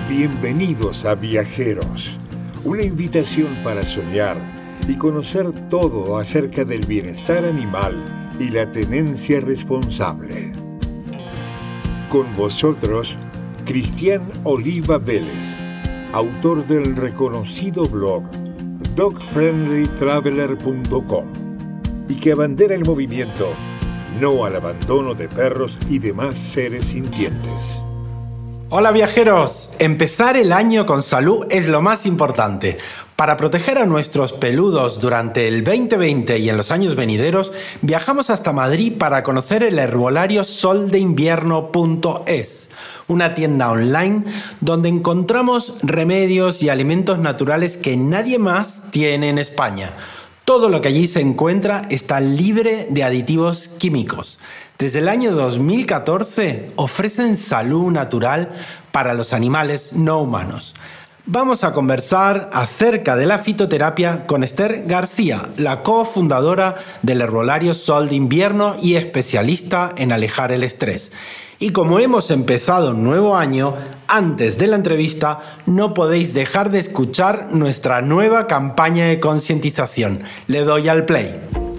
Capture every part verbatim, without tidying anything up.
Bienvenidos a Viajeros, una invitación para soñar y conocer todo acerca del bienestar animal y la tenencia responsable. Con vosotros, Cristian Oliva Vélez, autor del reconocido blog dog friendly traveler punto com y que abandera el movimiento No al abandono de perros y demás seres sintientes. Hola viajeros, empezar el año con salud es lo más importante. Para proteger a nuestros peludos durante el veinte veinte y en los años venideros, viajamos hasta Madrid para conocer el herbolario sol de invierno punto es, una tienda online donde encontramos remedios y alimentos naturales que nadie más tiene en España. Todo lo que allí se encuentra está libre de aditivos químicos. Desde el año dos mil catorce ofrecen salud natural para los animales no humanos. Vamos a conversar acerca de la fitoterapia con Esther García, la cofundadora del Herbolario Sol de Invierno y especialista en alejar el estrés. Y como hemos empezado un nuevo año, antes de la entrevista no podéis dejar de escuchar nuestra nueva campaña de concientización. Le doy al play.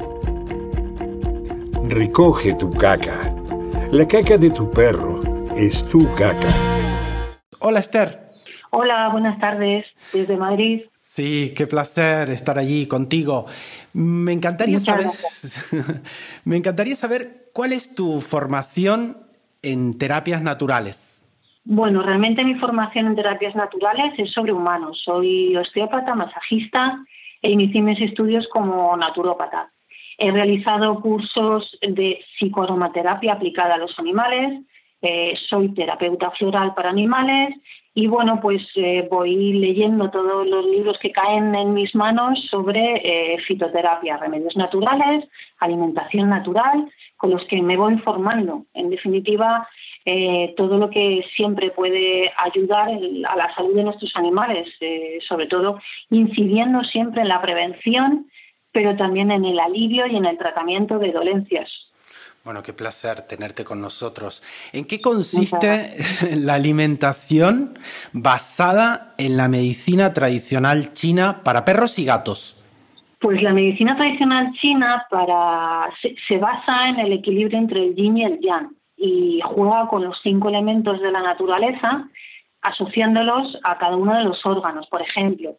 Recoge tu caca. La caca de tu perro es tu caca. Hola Esther. Hola, buenas tardes, desde Madrid. Sí, qué placer estar allí contigo. Me encantaría saber, me encantaría saber cuál es tu formación en terapias naturales. Bueno, realmente mi formación en terapias naturales es sobre humanos. Soy osteópata, masajista e inicié mis estudios como naturópata. He realizado cursos de psicoaromaterapia aplicada a los animales, eh, soy terapeuta floral para animales y bueno, pues eh, voy leyendo todos los libros que caen en mis manos sobre eh, fitoterapia, remedios naturales, alimentación natural, con los que me voy informando. En definitiva, eh, todo lo que siempre puede ayudar a la salud de nuestros animales, eh, sobre todo incidiendo siempre en la prevención, pero también en el alivio y en el tratamiento de dolencias. Bueno, qué placer tenerte con nosotros. ¿En qué consiste la alimentación basada en la medicina tradicional china para perros y gatos? Pues la medicina tradicional china para, se, se basa en el equilibrio entre el yin y el yang y juega con los cinco elementos de la naturaleza, asociándolos a cada uno de los órganos. Por ejemplo,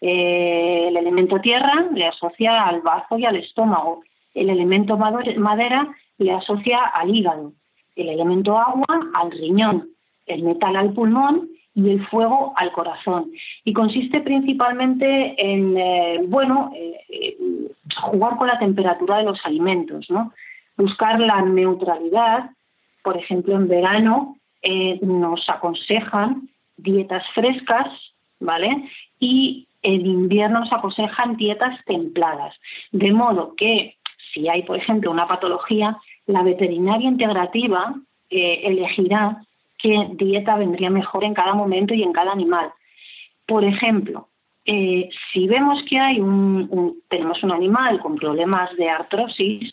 eh, el elemento tierra le asocia al bazo y al estómago, el elemento madera le asocia al hígado, el elemento agua al riñón, el metal al pulmón y el fuego al corazón. Y consiste principalmente en, eh, bueno, eh, jugar con la temperatura de los alimentos, ¿no? Buscar la neutralidad. Por ejemplo, en verano eh, nos aconsejan dietas frescas, ¿vale? Y en invierno nos aconsejan dietas templadas. De modo que si hay, por ejemplo, una patología, la veterinaria integrativa eh, elegirá qué dieta vendría mejor en cada momento y en cada animal. Por ejemplo, eh, si vemos que hay un, un, tenemos un animal con problemas de artrosis,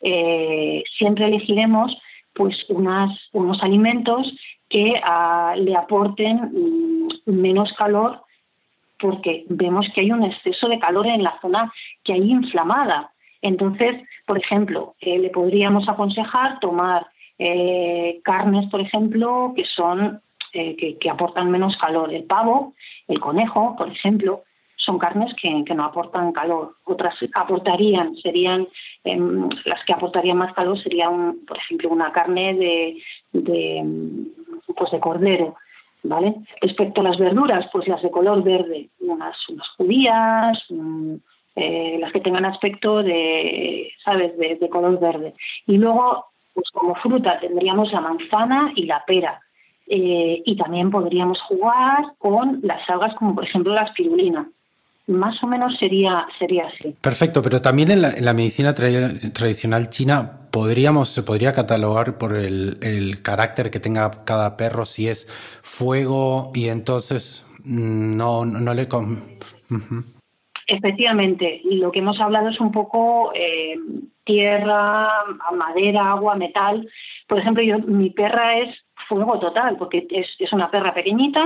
eh, siempre elegiremos pues unas, unos alimentos que uh, le aporten um, menos calor, porque vemos que hay un exceso de calor en la zona que hay inflamada. Entonces, por ejemplo, eh, le podríamos aconsejar tomar eh, carnes, por ejemplo, que son eh, que, que aportan menos calor. El pavo, el conejo, por ejemplo, son carnes que, que no aportan calor. Otras aportarían, serían eh, las que aportarían más calor serían, por ejemplo, una carne de, de pues de cordero, ¿vale? Respecto a las verduras, pues las de color verde, unas, unas judías, un, Eh, las que tengan aspecto de, ¿sabes?, de, de color verde. Y luego, pues como fruta tendríamos la manzana y la pera. Eh, y también podríamos jugar con las algas, como por ejemplo la espirulina. Más o menos sería, sería así. Perfecto, pero también en la, en la medicina tra- tradicional china podríamos, se podría catalogar por el, el carácter que tenga cada perro, si es fuego y entonces no, no le... Con... Uh-huh. Efectivamente, lo que hemos hablado es un poco eh, tierra, madera, agua, metal. Por ejemplo, yo mi perra es fuego total, porque es, es una perra pequeñita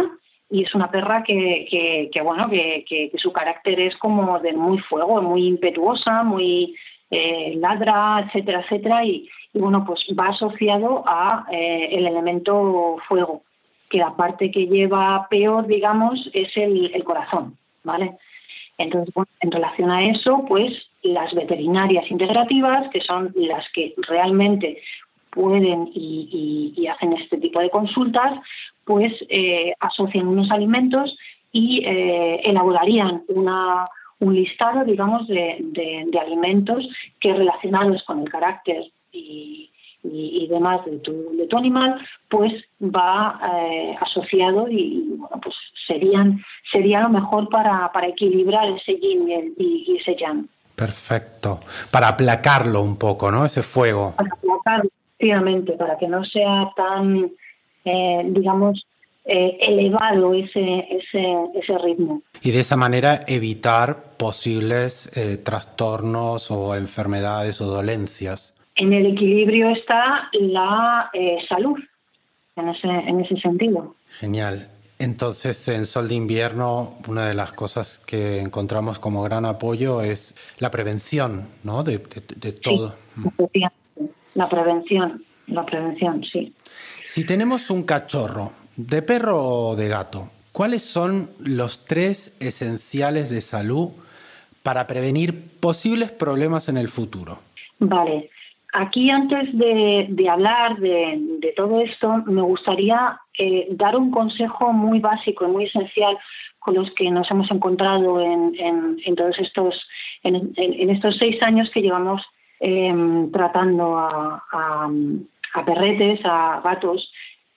y es una perra que, que, que bueno, que, que, que su carácter es como de muy fuego, muy impetuosa, muy eh, ladra, etcétera, etcétera, y, y bueno, pues va asociado a eh, el elemento fuego, que la parte que lleva peor, digamos, es el, el corazón, ¿vale? Entonces, bueno, en relación a eso, pues las veterinarias integrativas, que son las que realmente pueden y, y, y hacen este tipo de consultas, pues eh, asocian unos alimentos y eh, elaborarían una, un listado, digamos, de, de, de alimentos que relacionados con el carácter y, y, y demás de tu, de tu animal, pues va eh, asociado y bueno, pues serían sería lo mejor para, para equilibrar ese yin y, el, y, y ese yang. Perfecto. Para aplacarlo un poco, ¿no? Ese fuego. Para aplacarlo, efectivamente, para que no sea tan, eh, digamos, eh, elevado ese, ese, ese ritmo. Y de esa manera evitar posibles eh, trastornos o enfermedades o dolencias. En el equilibrio está la eh, salud, en ese, en ese sentido. Genial. Entonces, en Sol de Invierno, una de las cosas que encontramos como gran apoyo es la prevención, ¿no? De, de, de todo. Sí, la prevención, la prevención, sí. Si tenemos un cachorro, de perro o de gato, ¿cuáles son los tres esenciales de salud para prevenir posibles problemas en el futuro? Vale. Aquí, antes de, de hablar de, de todo esto, me gustaría eh, dar un consejo muy básico y muy esencial con los que nos hemos encontrado en, en, en todos estos en, en, en estos seis años que llevamos eh, tratando a, a, a perretes, a gatos.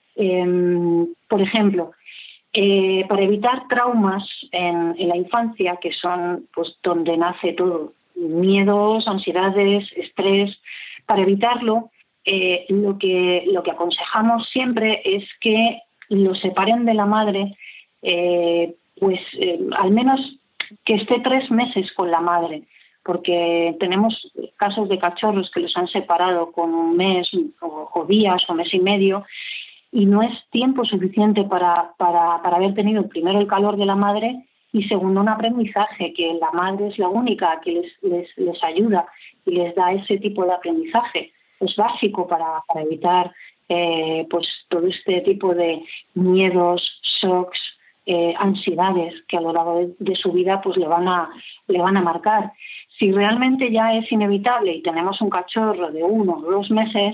Eh, por ejemplo, eh, para evitar traumas en, en la infancia, que son pues donde nace todo, miedos, ansiedades, estrés. Para evitarlo, eh, lo que lo que aconsejamos siempre es que lo separen de la madre, eh, pues eh, al menos que esté tres meses con la madre, porque tenemos casos de cachorros que los han separado con un mes o, o días o mes y medio, y no es tiempo suficiente para, para, para haber tenido primero el calor de la madre y segundo un aprendizaje, que la madre es la única que les, les, les ayuda y les da ese tipo de aprendizaje. Es básico para, para evitar eh, pues todo este tipo de miedos, shocks, eh, ansiedades que a lo largo de, de su vida pues le van a le van a marcar. Si realmente ya es inevitable y tenemos un cachorro de uno o dos meses,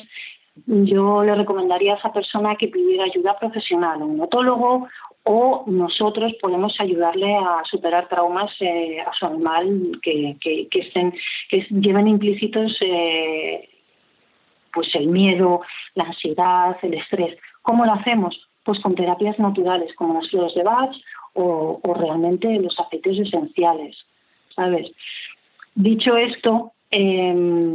yo le recomendaría a esa persona que pidiera ayuda profesional, un otólogo, o nosotros podemos ayudarle a superar traumas eh, a su animal que, que, que, estén, que lleven implícitos eh, pues el miedo, la ansiedad, el estrés. ¿Cómo lo hacemos? Pues con terapias naturales como las flores de Bach o, o realmente los aceites esenciales, ¿sabes? Dicho esto, eh,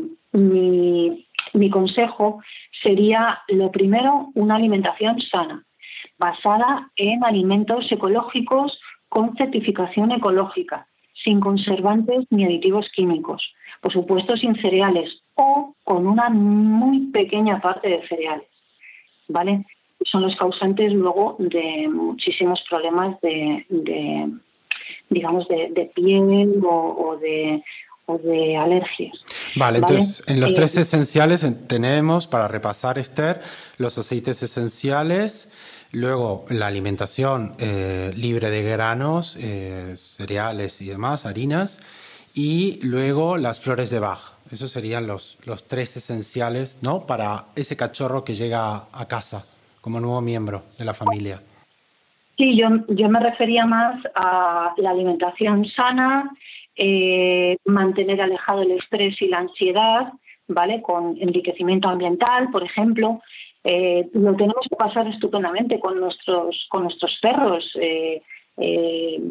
mi, mi consejo sería, lo primero, una alimentación sana, basada en alimentos ecológicos con certificación ecológica, sin conservantes ni aditivos químicos, por supuesto sin cereales o con una muy pequeña parte de cereales, ¿vale? Son los causantes luego de muchísimos problemas de, de digamos, de, de piel o, o de o de alergias. Vale, entonces ¿Vale? en los eh, tres esenciales tenemos, para repasar, Esther, los aceites esenciales. Luego, la alimentación eh, libre de granos, eh, cereales y demás, harinas. Y luego las flores de Bach. Esos serían los, los tres esenciales, ¿no? Para ese cachorro que llega a casa como nuevo miembro de la familia. Sí, yo, yo me refería más a la alimentación sana, eh, mantener alejado el estrés y la ansiedad, ¿vale? Con enriquecimiento ambiental, por ejemplo. Eh, lo tenemos que pasar estupendamente con nuestros con nuestros perros. Eh, eh,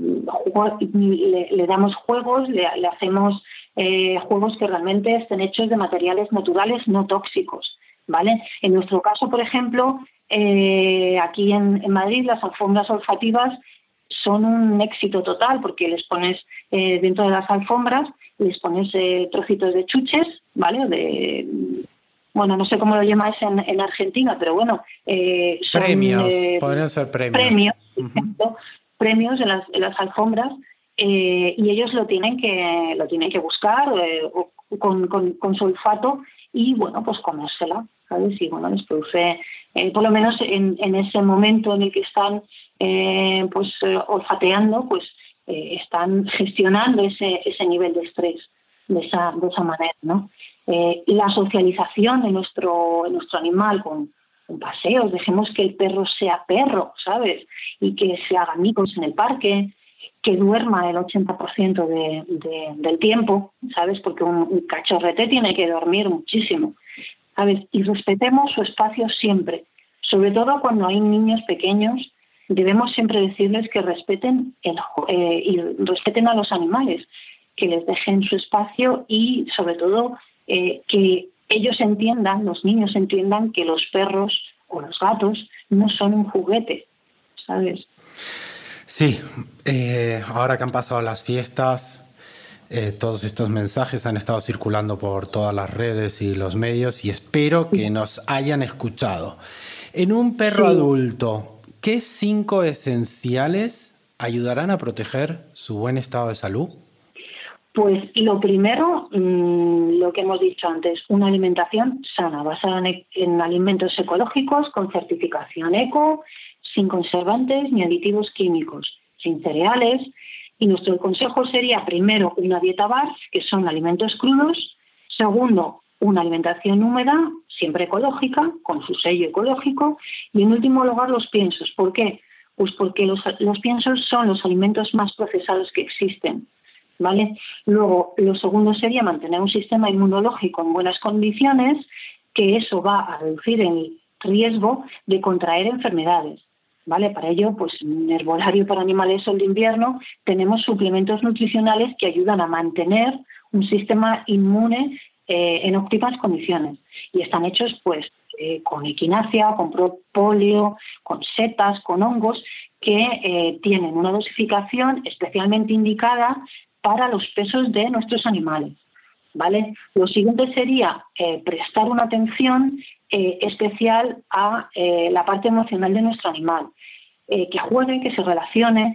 le, le damos juegos, le, le hacemos eh, juegos que realmente estén hechos de materiales naturales no tóxicos, ¿vale? En nuestro caso, por ejemplo, eh, aquí en, en Madrid las alfombras olfativas son un éxito total porque les pones eh, dentro de las alfombras, les pones eh, trocitos de chuches, ¿vale? De Bueno, no sé cómo lo llamáis en, en Argentina, pero bueno. Eh, son, premios, eh, podrían ser premios. Premios, por ejemplo, premios en las, en las alfombras eh, y ellos lo tienen que lo tienen que buscar eh, o, con, con, con su olfato y, bueno, pues comérsela, ¿sabes? Y, bueno, les produce, eh, por lo menos en, en ese momento en el que están eh, pues eh, olfateando, pues eh, están gestionando ese, ese nivel de estrés de esa, de esa manera, ¿no? Eh, la socialización de nuestro, de nuestro animal con, con paseos, dejemos que el perro sea perro, ¿sabes? Y que se haga amigos en el parque, que duerma el ochenta por ciento de, de, del tiempo, ¿sabes? Porque un, un cachorrete tiene que dormir muchísimo, ¿sabes? Y respetemos su espacio siempre, sobre todo cuando hay niños pequeños. Debemos siempre decirles que respeten el, eh, y respeten a los animales, que les dejen su espacio y, sobre todo, eh, que ellos entiendan, los niños entiendan que los perros o los gatos no son un juguete, ¿sabes? Sí, eh, ahora que han pasado las fiestas, eh, todos estos mensajes han estado circulando por todas las redes y los medios y espero que nos hayan escuchado. En un perro sí. adulto, ¿qué cinco esenciales ayudarán a proteger su buen estado de salud? Pues lo primero, mmm, lo que hemos dicho antes, una alimentación sana, basada en, en alimentos ecológicos con certificación eco, sin conservantes ni aditivos químicos, sin cereales. Y nuestro consejo sería, primero, una dieta B A R F, que son alimentos crudos. Segundo, una alimentación húmeda, siempre ecológica, con su sello ecológico. Y en último lugar, los piensos. ¿Por qué? Pues porque los, los piensos son los alimentos más procesados que existen, ¿vale? Luego, lo segundo sería mantener un sistema inmunológico en buenas condiciones, que eso va a reducir el riesgo de contraer enfermedades, ¿vale? Para ello, pues en Herbolario para Animales Sol de Invierno tenemos suplementos nutricionales que ayudan a mantener un sistema inmune eh, en óptimas condiciones. Y están hechos, pues, eh, con equinacia, con propóleo, con setas, con hongos, que eh, tienen una dosificación especialmente indicada para los pesos de nuestros animales, ¿vale? Lo siguiente sería eh, prestar una atención eh, especial a eh, la parte emocional de nuestro animal, eh, que juegue, que se relacione,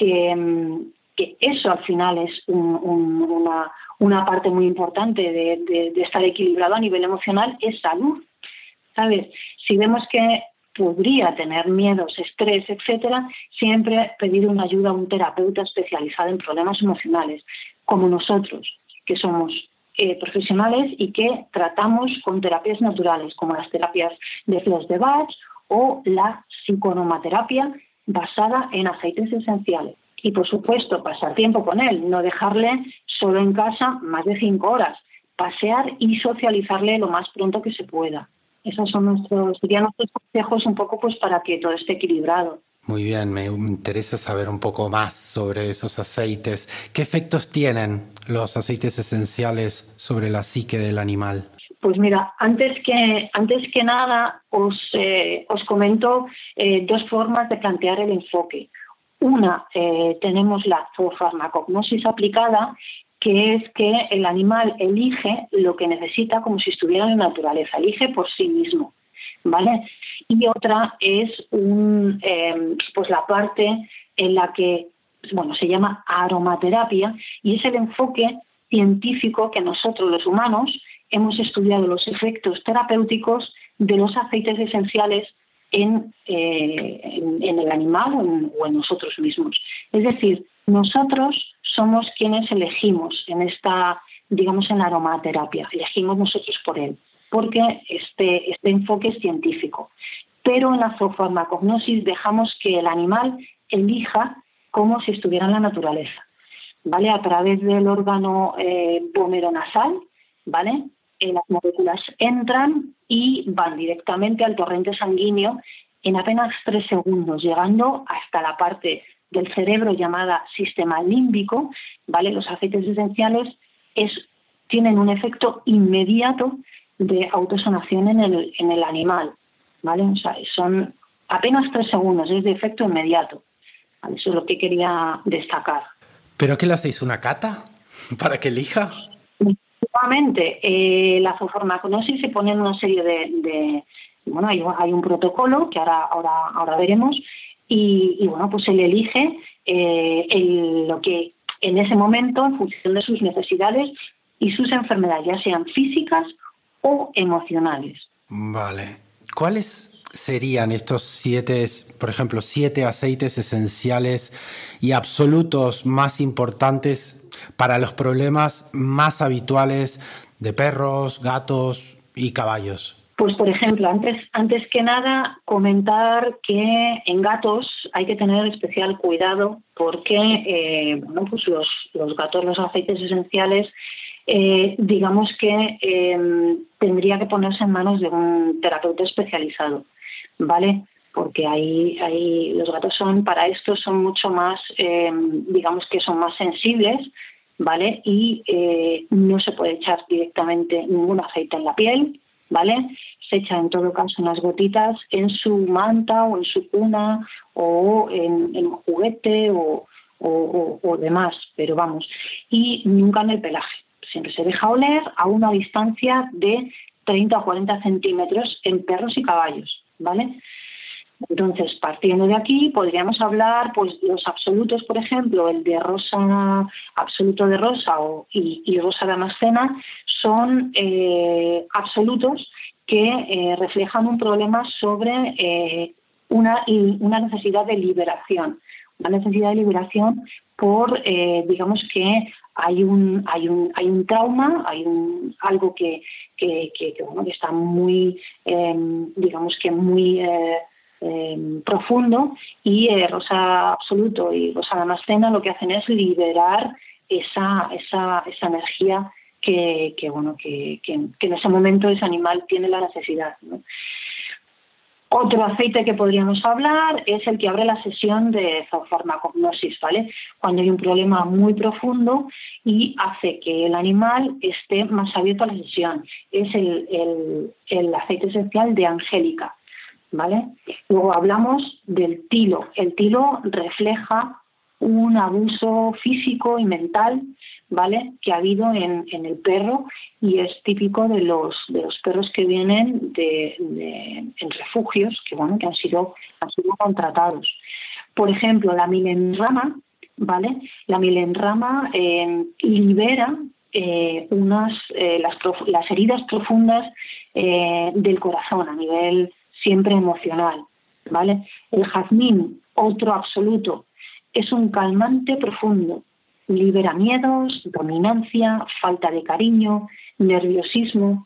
que, que eso al final es un, un, una, una parte muy importante de, de, de estar equilibrado a nivel emocional, es salud, ¿sabes? Si vemos que podría tener miedos, estrés, etcétera, siempre pedir una ayuda a un terapeuta especializado en problemas emocionales, como nosotros, que somos eh, profesionales y que tratamos con terapias naturales, como las terapias de flores de Bach o la psiconomaterapia basada en aceites esenciales. Y, por supuesto, pasar tiempo con él, no dejarle solo en casa más de cinco horas, pasear y socializarle lo más pronto que se pueda. Esos son nuestros, serían nuestros consejos un poco pues para que todo esté equilibrado. Muy bien, me interesa saber un poco más sobre esos aceites. ¿Qué efectos tienen los aceites esenciales sobre la psique del animal? Pues mira, antes que antes que nada os, eh, os comento eh, dos formas de plantear el enfoque. Una, eh, tenemos la zoofarmacognosis aplicada, que es que el animal elige lo que necesita como si estuviera en la naturaleza, elige por sí mismo, ¿vale? Y otra es un, eh, pues la parte en la que, bueno, se llama aromaterapia y es el enfoque científico que nosotros los humanos hemos estudiado los efectos terapéuticos de los aceites esenciales en, eh, en, en el animal o en, o en nosotros mismos. Es decir, nosotros somos quienes elegimos en esta, digamos, en la aromaterapia, elegimos nosotros por él, porque este, este enfoque es científico. Pero en la zoofarmacognosis dejamos que el animal elija como si estuviera en la naturaleza, ¿vale? A través del órgano eh, vomeronasal, ¿vale? Eh, las moléculas entran y van directamente al torrente sanguíneo en apenas tres segundos, llegando hasta la parte del cerebro llamada sistema límbico, ¿vale? Los aceites esenciales es, tienen un efecto inmediato de autosanación en el, en el animal, ¿vale? O sea, son apenas tres segundos, es de efecto inmediato, ¿vale? Eso es lo que quería destacar. ¿Pero qué le hacéis, una cata para que elija? Nuevamente, eh, la zoofarmacognosis se pone en una serie de... de bueno, hay, hay un protocolo que ahora, ahora, ahora veremos. Y, y bueno, pues él elige eh, el, lo que en ese momento, en función de sus necesidades y sus enfermedades, ya sean físicas o emocionales. Vale. ¿Cuáles serían estos siete, por ejemplo, siete aceites esenciales y absolutos más importantes para los problemas más habituales de perros, gatos y caballos? Pues, por ejemplo, antes, antes que nada, comentar que en gatos hay que tener especial cuidado porque eh, bueno, pues los, los gatos, los aceites esenciales, eh, digamos que eh, tendría que ponerse en manos de un terapeuta especializado, ¿vale? Porque ahí, ahí los gatos son, para esto, son mucho más, eh, digamos que son más sensibles, ¿vale? Y eh, no se puede echar directamente ningún aceite en la piel, ¿vale? Se echa en todo caso unas gotitas en su manta o en su cuna o en, en un juguete o, o, o, o demás, pero vamos, y nunca en el pelaje. Siempre se deja oler a una distancia de treinta o cuarenta centímetros en perros y caballos, ¿vale? Entonces, partiendo de aquí, podríamos hablar, pues, de los absolutos, por ejemplo, el de rosa, absoluto de rosa o, y, y rosa damascena, son eh, absolutos que eh, reflejan un problema sobre eh, una, una necesidad de liberación, una necesidad de liberación por, eh, digamos que hay un hay un hay un trauma, hay un algo que que, que, que bueno que está muy eh, digamos que muy eh, eh, profundo, y eh, rosa absoluto y rosa damascena lo que hacen es liberar esa esa esa energía que, que bueno que, que, que en ese momento ese animal tiene la necesidad, ¿no? Otro aceite que podríamos hablar es el que abre la sesión de zoofarmacognosis, ¿vale? Cuando hay un problema muy profundo y hace que el animal esté más abierto a la sesión. Es el, el, el aceite esencial de Angélica, ¿vale? Luego hablamos del tilo. El tilo refleja un abuso físico y mental, ¿vale?, que ha habido en, en el perro, y es típico de los de los perros que vienen de, de en refugios que bueno que han sido han sido contratados. Por ejemplo, la milenrama, ¿vale? La milenrama eh, libera eh, unas eh, las, prof, las heridas profundas eh, del corazón a nivel siempre emocional, ¿vale? El jazmín, otro absoluto, es un calmante profundo. Libera miedos, dominancia, falta de cariño, nerviosismo.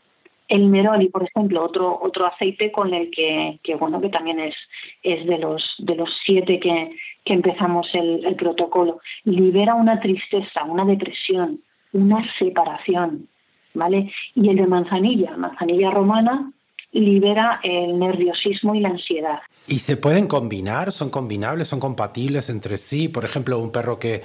El neroli, por ejemplo, otro otro aceite con el que, que bueno que también es es de los de los siete que, que empezamos el, el protocolo. Libera una tristeza, una depresión, una separación, ¿vale? Y el de manzanilla, manzanilla romana, libera el nerviosismo y la ansiedad. ¿Y se pueden combinar? ¿Son combinables? ¿Son compatibles entre sí? Por ejemplo, un perro que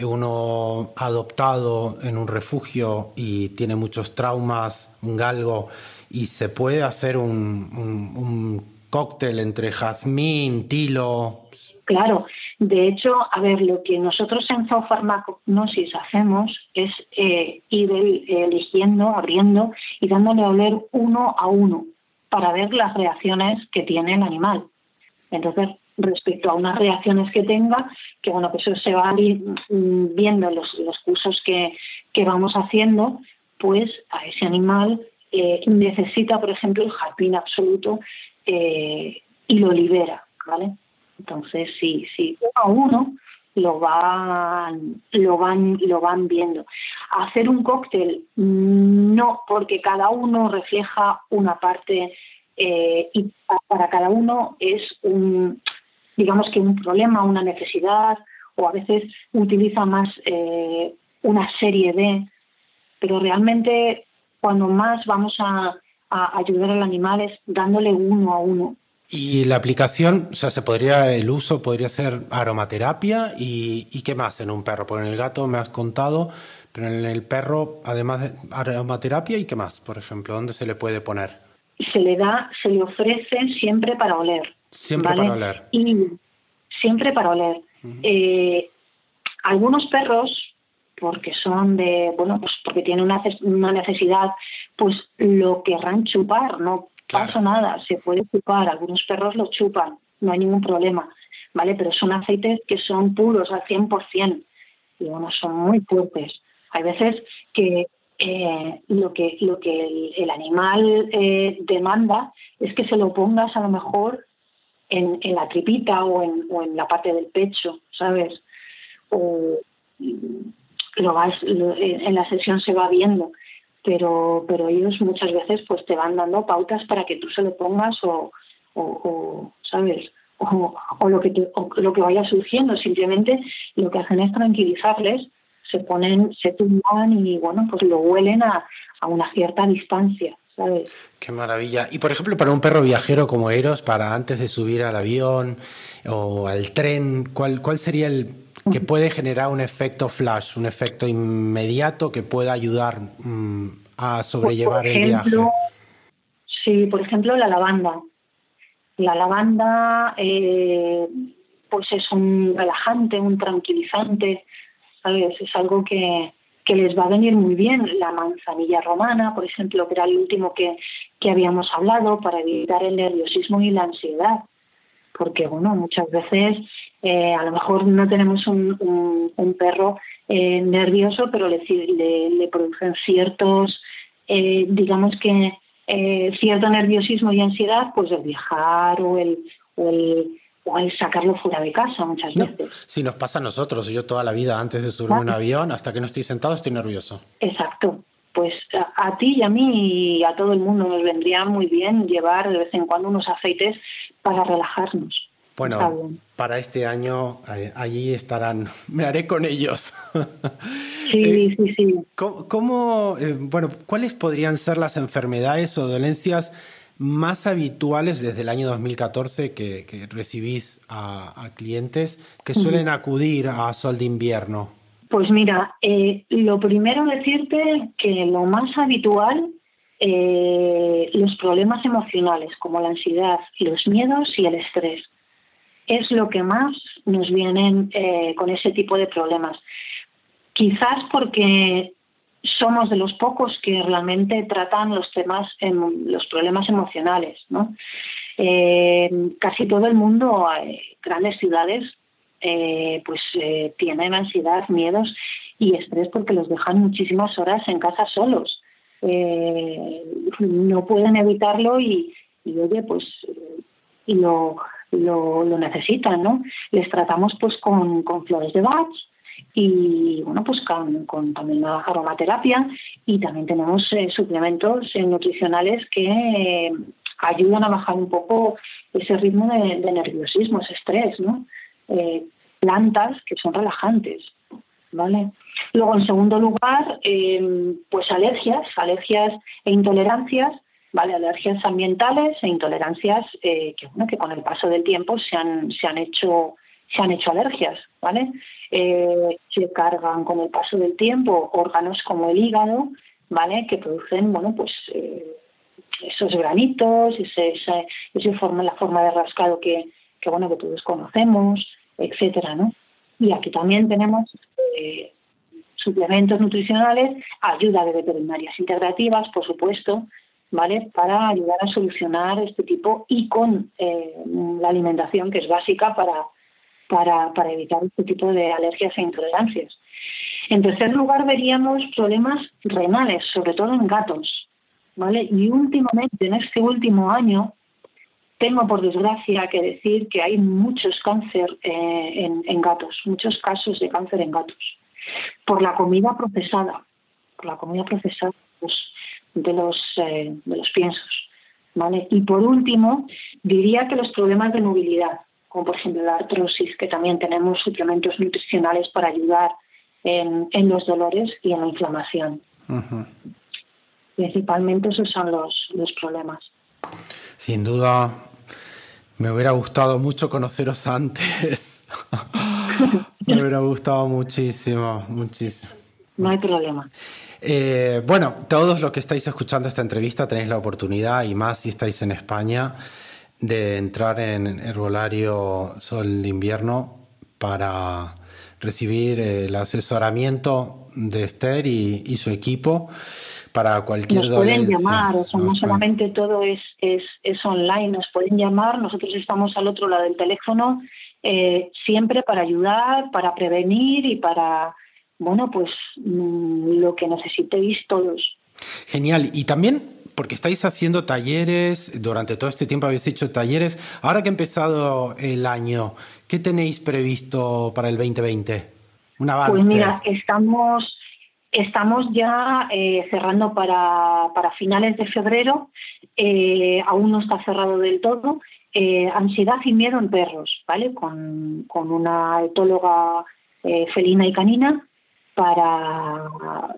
uno ha adoptado en un refugio y tiene muchos traumas, un galgo, y se puede hacer un, un, un cóctel entre jazmín, tilo. Claro. De hecho, a ver, lo que nosotros en zoofarmacognosis hacemos es eh, ir eligiendo, abriendo y dándole a oler uno a uno para ver las reacciones que tiene el animal. Entonces, respecto a unas reacciones que tenga, que bueno, que eso se va viendo en los, los cursos que, que vamos haciendo, pues a ese animal eh, necesita, por ejemplo, el jazmín absoluto eh, y lo libera, ¿vale? Entonces, sí, sí, uno a uno lo van, lo van, lo van viendo. Hacer un cóctel, no, porque cada uno refleja una parte eh, y para cada uno es un, digamos que un problema, una necesidad, o a veces utiliza más eh, una serie de, pero realmente cuando más vamos a, a ayudar al animal es dándole uno a uno. Y la aplicación, o sea, se podría, el uso podría ser aromaterapia y, y ¿qué más en un perro? Porque en el gato me has contado, pero en el perro, además de aromaterapia, ¿y qué más, por ejemplo? ¿Dónde se le puede poner? Se le da, se le ofrece siempre para oler. Siempre, ¿vale?, para oler. Y siempre para oler. Uh-huh. Eh, algunos perros, porque son de, bueno, pues porque tienen una, una necesidad, pues lo querrán chupar, no claro. pasa nada, se puede chupar, algunos perros lo chupan, no hay ningún problema, ¿vale? Pero son aceites que son puros al cien por ciento y bueno, son muy fuertes. Hay veces que eh, lo que lo que el, el animal eh, demanda es que se lo pongas a lo mejor en, en la tripita o en, o en la parte del pecho, ¿sabes? O lo vas, lo, en la sesión se va viendo, pero pero ellos muchas veces pues te van dando pautas para que tú se lo pongas o, o, o ¿sabes? O, o lo que te, o lo que vaya surgiendo. Simplemente lo que hacen es tranquilizarles, se ponen, se tumban y bueno, pues lo huelen a, a una cierta distancia, ¿sabes? Qué maravilla. Y por ejemplo, para un perro viajero como Eros, para antes de subir al avión o al tren, ¿cuál, cuál sería el que puede generar un efecto flash, un efecto inmediato que pueda ayudar mmm, a sobrellevar pues, por ejemplo, el viaje? Sí, por ejemplo, la lavanda. La lavanda eh, pues es un relajante, un tranquilizante, ¿sabes? Es algo que, que les va a venir muy bien. La manzanilla romana, por ejemplo, que era el último que, que habíamos hablado, para evitar el nerviosismo y la ansiedad. Porque, bueno, muchas veces eh, a lo mejor no tenemos un, un, un perro eh, nervioso, pero le, le, le producen ciertos, eh, digamos que, Eh, cierto nerviosismo y ansiedad, pues el viajar o el, o el, o el sacarlo fuera de casa muchas no, veces. Si nos pasa a nosotros, yo toda la vida antes de subirme a un avión, hasta que no estoy sentado, estoy nervioso. Exacto. Pues a, a ti y a mí y a todo el mundo nos vendría muy bien llevar de vez en cuando unos aceites para relajarnos. Bueno, para este año eh, allí estarán, me haré con ellos. Sí, eh, sí, sí. ¿Cómo, cómo eh, bueno, cuáles podrían ser las enfermedades o dolencias más habituales desde el año dos mil catorce que, que recibís a, a clientes que suelen uh-huh. acudir a Sol de Invierno? Pues mira, eh, lo primero decirte que lo más habitual, eh, los problemas emocionales como la ansiedad, los miedos y el estrés. Es lo que más nos vienen eh, con ese tipo de problemas. Quizás porque somos de los pocos que realmente tratan los temas, los problemas emocionales, ¿no? Eh, casi todo el mundo, eh, grandes ciudades, eh, pues eh, tienen ansiedad, miedos y estrés porque los dejan muchísimas horas en casa solos. Eh, no pueden evitarlo y, y oye, pues y lo Lo, lo necesitan, ¿no? Les tratamos pues con, con flores de Bach y bueno, pues con, con también la aromaterapia, y también tenemos eh, suplementos eh, nutricionales que eh, ayudan a bajar un poco ese ritmo de, de nerviosismo, ese estrés, ¿no? Eh, plantas que son relajantes, ¿vale? Luego, en segundo lugar, eh, pues alergias, alergias e intolerancias. Vale, alergias ambientales e intolerancias eh, que bueno que con el paso del tiempo se han se han hecho se han hecho alergias, ¿vale? Eh, se cargan con el paso del tiempo órganos como el hígado, ¿vale? Que producen bueno pues eh, esos granitos, ese ese, ese forma la forma de rascado que que bueno que todos conocemos, etcétera, ¿no? Y aquí también tenemos eh, suplementos nutricionales, ayuda de veterinarias integrativas, por supuesto, ¿vale? Para ayudar a solucionar este tipo y con eh, la alimentación, que es básica para, para, para evitar este tipo de alergias e intolerancias. En tercer lugar, veríamos problemas renales, sobre todo en gatos, ¿vale? Y últimamente, en este último año, tengo por desgracia que decir que hay muchos cáncer eh, en, en gatos, muchos casos de cáncer en gatos, por la comida procesada, por la comida procesada, pues, de los eh, de los piensos, ¿vale? Y por último, diría que los problemas de movilidad, como por ejemplo la artrosis, que también tenemos suplementos nutricionales para ayudar en, en los dolores y en la inflamación. Uh-huh. Principalmente esos son los, los problemas. Sin duda, me hubiera gustado mucho conoceros antes. Me hubiera gustado muchísimo, muchísimo. No hay problema. Eh, bueno, todos los que estáis escuchando esta entrevista tenéis la oportunidad, y más si estáis en España, de entrar en Herbolario Sol de Invierno para recibir el asesoramiento de Esther y, y su equipo para cualquier nos pueden dolencia. llamar, o sea, no pueden... solamente todo es, es, es online, nos pueden llamar, nosotros estamos al otro lado del teléfono eh, siempre para ayudar, para prevenir y para, bueno, pues mmm, lo que necesitéis todos. Genial. Y también, porque estáis haciendo talleres, durante todo este tiempo habéis hecho talleres, ahora que ha empezado el año, ¿qué tenéis previsto para el veinte veinte? Un avance. Pues mira, estamos... Estamos ya eh, cerrando para, para finales de febrero, eh, aún no está cerrado del todo, eh, ansiedad y miedo en perros, ¿vale? Con, con una etóloga eh, felina y canina para...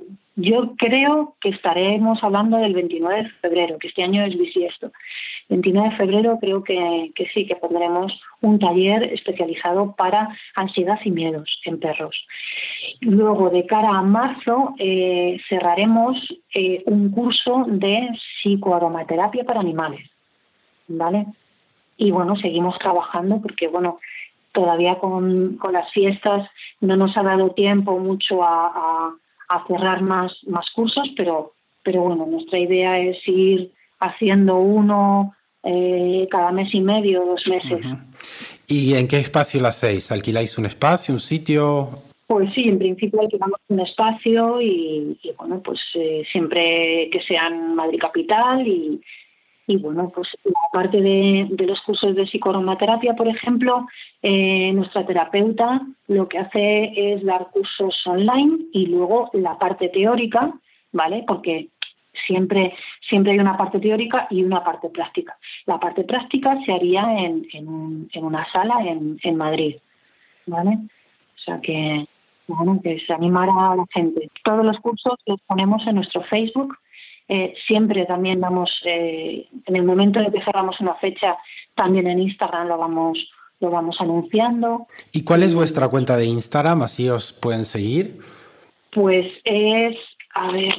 Yo creo que estaremos hablando del veintinueve de febrero, que este año es bisiesto. veintinueve de febrero creo que, que sí, que pondremos un taller especializado para ansiedad y miedos en perros. Luego, de cara a marzo, eh, cerraremos eh, un curso de psicoaromaterapia para animales, ¿vale? Y bueno, seguimos trabajando porque, bueno, todavía con, con las fiestas no nos ha dado tiempo mucho a, a, a cerrar más, más cursos, pero, pero bueno, nuestra idea es ir haciendo uno eh, cada mes y medio, dos meses. Uh-huh. ¿Y en qué espacio lo hacéis? ¿Alquiláis un espacio, un sitio? Pues sí, en principio alquilamos un espacio y, y bueno, pues eh, siempre que sea en Madrid capital y, y bueno, pues aparte de, de los cursos de psicoaromaterapia, por ejemplo, eh, nuestra terapeuta lo que hace es dar cursos online y luego la parte teórica, ¿vale? Porque siempre siempre hay una parte teórica y una parte práctica. La parte práctica se haría en, en, un, en una sala en, en Madrid, ¿vale? O sea que, bueno, que se animara a la gente. Todos los cursos los ponemos en nuestro Facebook. Eh, siempre también damos, eh, en el momento en que cerramos una fecha, también en Instagram lo vamos lo vamos anunciando. ¿Y cuál es vuestra cuenta de Instagram? Así os pueden seguir. Pues es, a ver,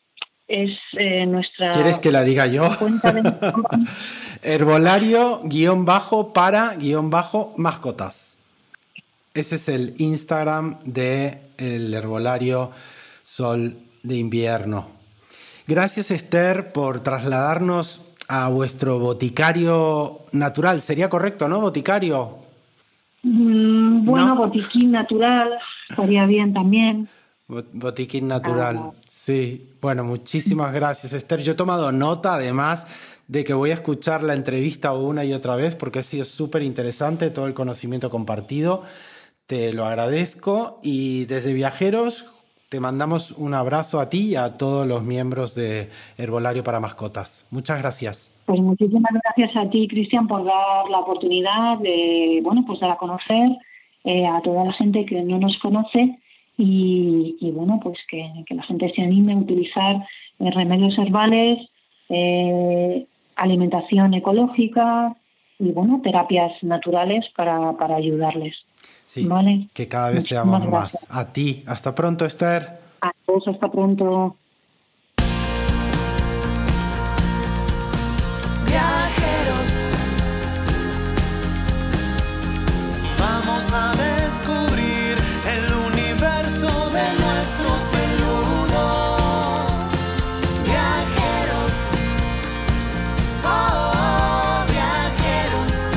es eh, nuestra... ¿Quieres que la diga yo? Cuenta de... Herbolario guión bajo para guión bajo mascotas. Ese es el Instagram de el Herbolario Sol de Invierno. Gracias, Esther, por trasladarnos a vuestro boticario natural. ¿Sería correcto, no? ¿Boticario? Mm, bueno, ¿no? Botiquín natural estaría bien también. Botiquín natural, Ah. sí. Bueno, muchísimas gracias, Esther. Yo he tomado nota, además, de que voy a escuchar la entrevista una y otra vez porque ha sido súper interesante todo el conocimiento compartido. Te lo agradezco y desde Viajeros te mandamos un abrazo a ti y a todos los miembros de Herbolario para Mascotas. Muchas gracias. Pues muchísimas gracias a ti, Cristian, por dar la oportunidad de, bueno, pues dar a conocer eh, a toda la gente que no nos conoce y, y bueno, pues que, que la gente se anime a utilizar eh, remedios herbales, eh, alimentación ecológica y bueno, terapias naturales para, para ayudarles. Sí, ¿vale? Que cada vez Muchísimas seamos gracias. más. A ti. Hasta pronto, Esther. A todos, hasta pronto. Viajeros, vamos a descubrir el universo de nuestros peludos. Viajeros, oh, viajeros,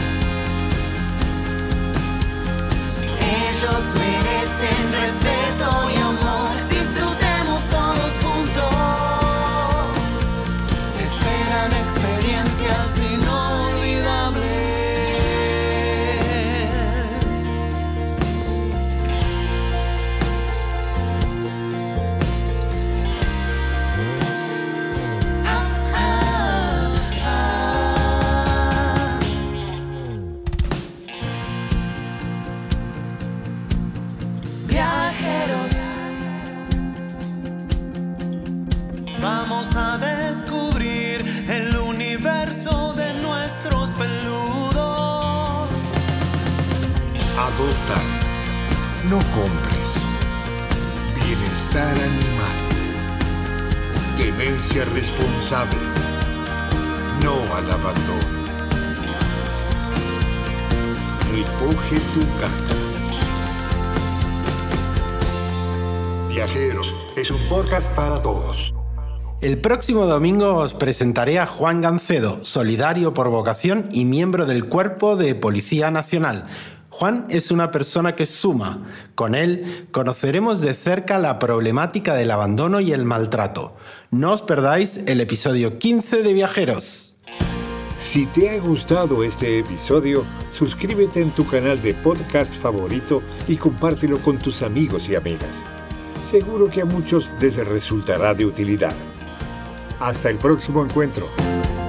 ellos merecen respeto y amor. Disfrutemos todos juntos. Te esperan experiencias inolvidables. Ah, ah, ah. Viajeros, vamos a descubrir el universo de nuestros peludos. Adopta. No compres. Bienestar animal. Tenencia responsable. No al abandono. Recoge tu caca. Viajeros es un podcast para todos. El próximo domingo os presentaré a Juan Gancedo, solidario por vocación y miembro del Cuerpo de Policía Nacional. Juan es una persona que suma. Con él conoceremos de cerca la problemática del abandono y el maltrato. No os perdáis el episodio quince de Viajeros. Si te ha gustado este episodio, suscríbete en tu canal de podcast favorito y compártelo con tus amigos y amigas. Seguro que a muchos les resultará de utilidad. Hasta el próximo encuentro.